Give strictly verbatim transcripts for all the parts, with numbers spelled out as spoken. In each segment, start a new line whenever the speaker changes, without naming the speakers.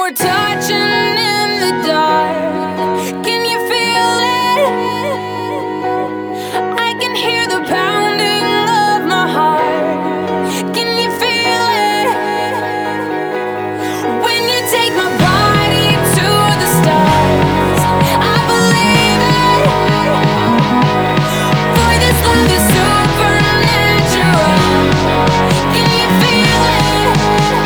we're touching in the dark, can you feel it? I can hear the pounding of my heart. Can you feel it? When you take my body to the stars, I believe it. Boy, this love is supernatural. Can you feel it?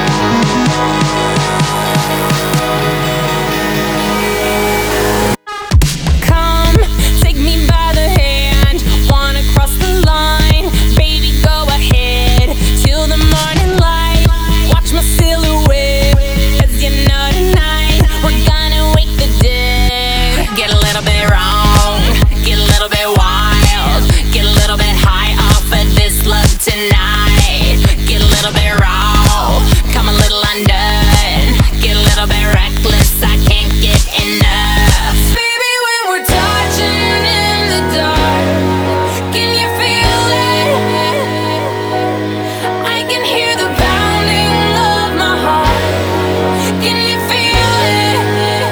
Come, take me by the hand. Wanna cross the line? Baby, go ahead. Till the morning light. Watch my silhouette. Cause you know tonight we're gonna wake the dead. Get a little bit wrong, get a little bit wild, get a little bit high off of this love tonight. Get a little bit raw, come a little undone. Get a little bit reckless, I can't get enough. Baby, when we're touching in the dark, can you feel it? I can hear the pounding of my heart. Can you feel it?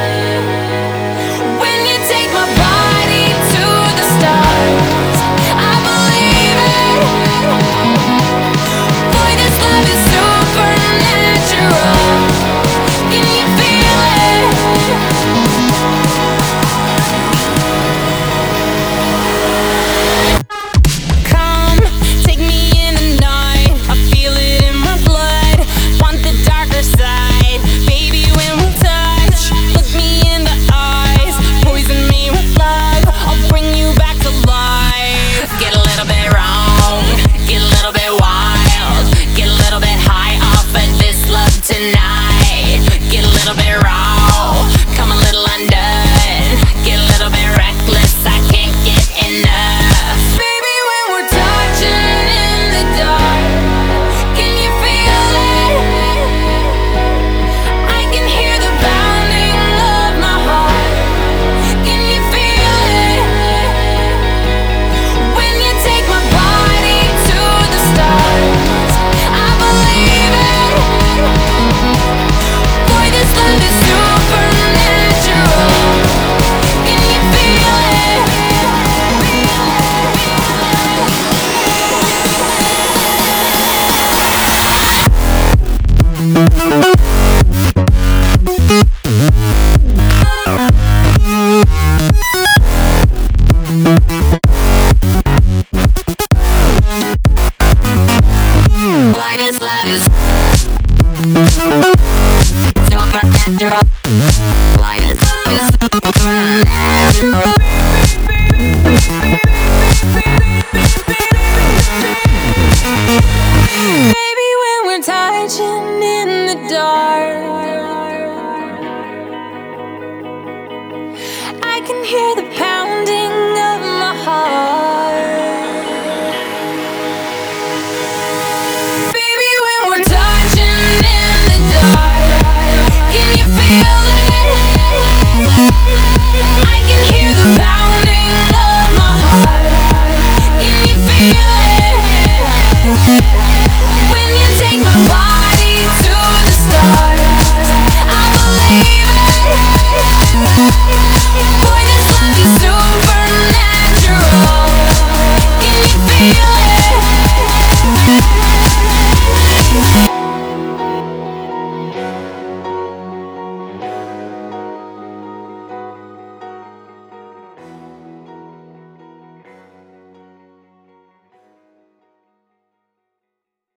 When you take my body to the stars, I believe it. Boy, this love is supernatural. Can you feel it? Come, take me in the night. I feel it in my blood. Want the darker side. Baby, when we touch, look me in the eyes. Poison me with love. I'll bring you back to life. Get a little bit wrong, get a little bit wild, get a little bit high off of this love tonight. Get a little bit raw, come a little undone. Get a little bit reckless, I can't get enough. Baby, when we're touching in the dark, can you feel it? I can hear the pounding of my heart. Can you feel it? When you take my body to the stars, I believe it. Boy, this love is supernatural. Can you feel it? Why this love is supernatural? Why this love is supernatural?